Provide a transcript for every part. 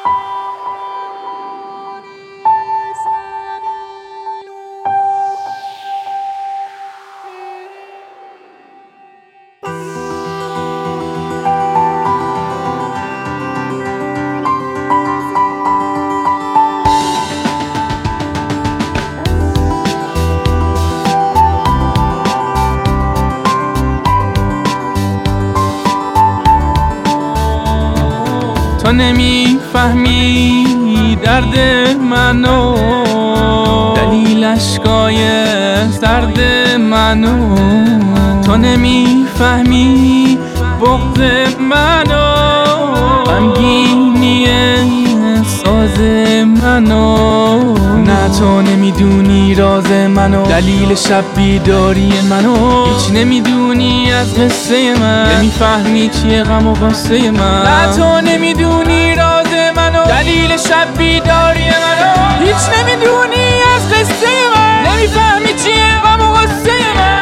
تو نمیفهمی درد منو، دلیل اشکای سرد منو. تو نمیفهمی بغض منو، غمگینی ساز منو. نه تو نمیدونی راز منو، دلیل شب بیداری منو. هیچ نمیدونی از قصه من، نمیفهمی چیه غم و غصه من. نه تو نمیدونی راز منو، دلیل شب بیداری منو. هیچ نمیدونی از قصه من، نمیفهمی چیه غم و غصه من.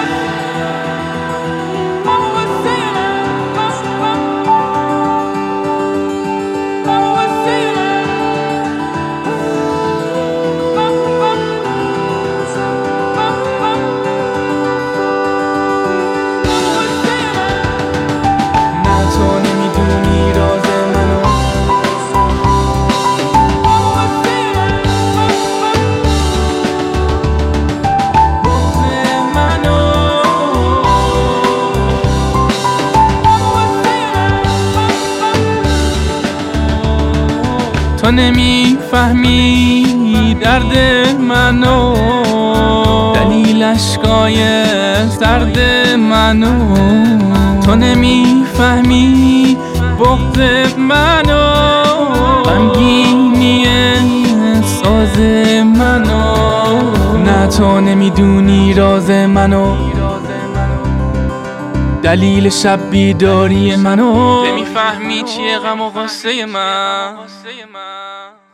تو نمیفهمی درد منو، دلیل اشکای سرد منو. تو نمیفهمی بغض منو، غمگینی ساز منو. نه تو نمیدونی راز منو، دلیل شب بیداری منو. نمیفهمی چیه غم و غصه من.